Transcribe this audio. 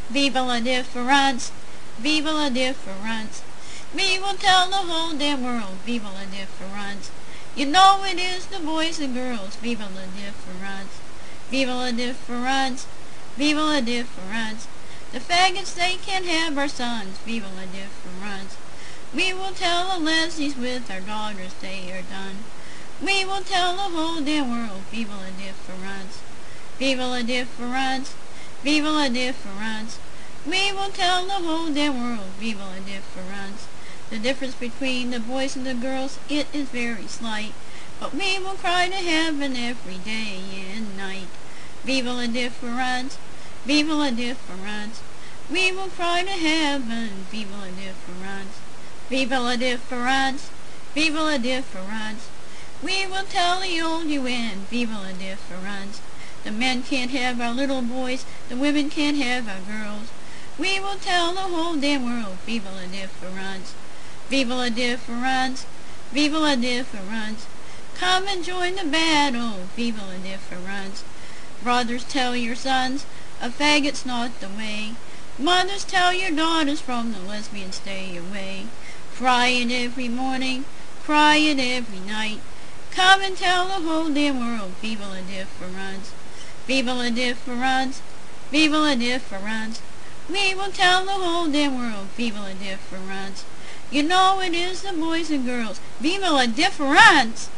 Vive la différence, vive la différence. We will tell the whole damn world, vive la différence. You know it is the boys and girls, vive la différence. Vive la différence, vive la différence. The faggots they can't have our sons, vive la différence. We will tell the lesbians with our daughters they are done. We will tell the whole damn world, vive la différence. Vive la différence, vive la différence. We will tell the whole damn world, vive la différence. The difference between the boys and the girls, it is very slight, but we will cry to heaven every day and night. Vive la différence, vive la différence. We will cry to heaven, vive la différence. Vive la différence, vive la différence. We will tell the old UN, vive la différence. The men can't have our little boys, the women can't have our girls. We will tell the whole damn world, vive la différence. Vive la différence, vive la différence. Come and join the battle, vive la différence. Brothers, tell your sons, a faggot's not the way. Mothers, tell your daughters, from the lesbians stay away. Cry it every morning, cry it every night. Come and tell the whole damn world, vive la différence. Vive la différence, vive la différence. We will tell the whole damn world, vive la différence. You know it is the boys and girls, vive la différence.